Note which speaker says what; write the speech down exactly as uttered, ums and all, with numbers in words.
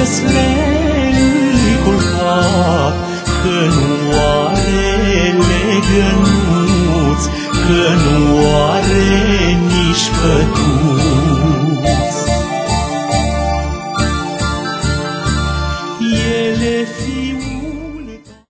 Speaker 1: le-i culcat, că nu are legănuți, că nu are nici păcat.